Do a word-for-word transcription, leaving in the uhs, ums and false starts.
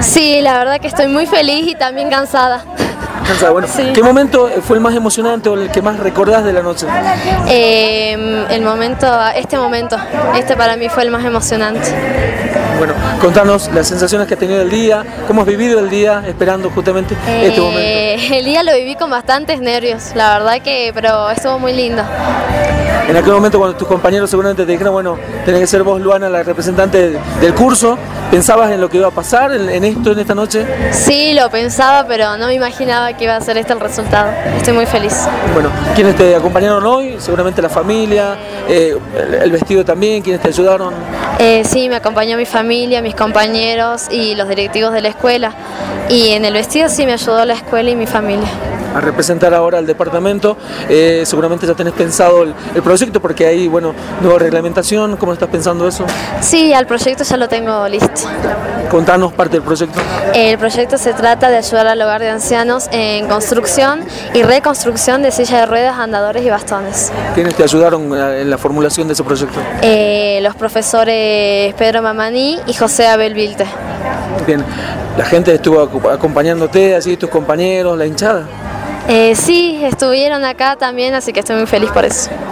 Sí, la verdad que estoy muy feliz y también cansada. Cansada, bueno. Sí. ¿Qué momento fue el más emocionante o el que más recordás de la noche? Eh, el momento, este momento, este para mí fue el más emocionante. Bueno, contanos las sensaciones que has tenido el día, cómo has vivido el día esperando justamente Eh, este momento. el día lo viví con bastantes nervios, la verdad que, pero estuvo muy lindo. En aquel momento cuando tus compañeros seguramente te dijeron, bueno, tenés que ser vos, Luana, la representante del curso, ¿pensabas en lo que iba a pasar en, en esto, en esta noche? Sí, lo pensaba, pero no me imaginaba que iba a ser este el resultado. Estoy muy feliz. Bueno, ¿quiénes te acompañaron hoy? Seguramente la familia, eh, el, el vestido también, ¿quiénes te ayudaron? Eh, sí, me acompañó mi familia, mis compañeros y los directivos de la escuela. Y en el vestido sí me ayudó la escuela y mi familia. A representar ahora al departamento, eh, seguramente ya tenés pensado el, el proyecto porque hay, bueno, nueva reglamentación, ¿cómo estás pensando eso? Sí, al proyecto ya lo tengo listo. Contanos parte del proyecto. El proyecto se trata de ayudar al hogar de ancianos en construcción y reconstrucción de sillas de ruedas, andadores y bastones. ¿Quiénes te ayudaron en la formulación de ese proyecto? Eh, los profesores Pedro Mamani y José Abel Vilte. Bien, la gente estuvo acompañándote, así tus compañeros, la hinchada. Eh, sí, estuvieron acá también, así que estoy muy feliz por eso.